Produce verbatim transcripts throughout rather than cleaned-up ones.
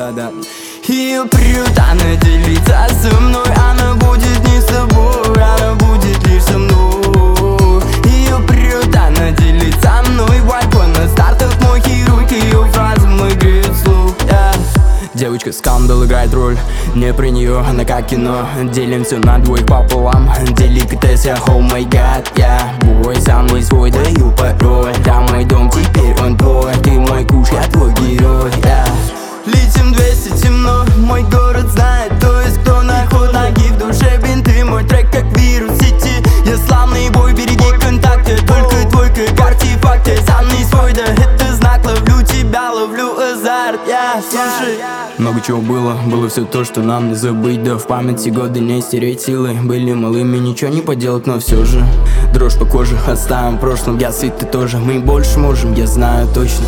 да-да. Ее прют, она делится со мной, она будет не с тобой, она будет лишь со мной. Ее прют, она делится мной, вайпа на стартах мой хирург, ее фразы мой греет слух, yeah. Девочка скандал играет роль, не про нее, она как кино. Делим все на двоих пополам, деликатес, я oh my god, yeah. Бой, самый свой даю пароль, да мой дом теперь он твой, ты мой куш, я твой герой, yeah. Летим двести темно, мой город знает, то есть кто находит ноги в душе бинты. Мой трек как вирус в сети, я славный бой, береги контакты. Только твой как артефакты, самый свой, да это знак. Ловлю тебя, ловлю азарт, я, yeah, слушай. Много чего было, было все то, что нам не забыть. Да в памяти годы не стереть силы. Были малыми, ничего не поделать, но все же дрожь по коже, оставим в прошлом. Я сыт, ты тоже, мы больше можем, я знаю точно.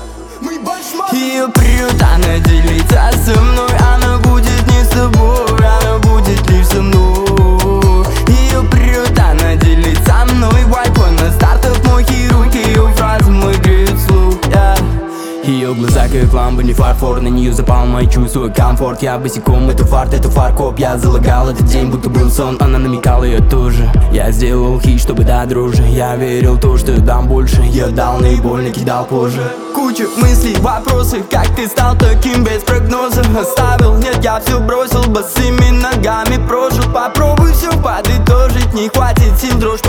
Ее прют, она делится со мной, она будет не с тобой, она будет лишь со мной. Ее прют, она делится мной, вайпа на стартах мой хирург, ее фразы мой греет слух, yeah. Ее глаза как лампа, не фарфор, на нее запал мои чувства, комфорт. Я босиком, это фарт, это фаркоп. Я залагал этот день, будто был сон, она намекала, я тоже. Я сделал хит, чтобы дать дрожжи, я верил в то, что я дам больше. Я дал наибольно, кидал позже. Куча мыслей, вопросы, как ты стал таким без прогноза. Оставил, нет, я все бросил, босыми ногами прожил. Попробуй все подытожить, не хватит сил, дрожь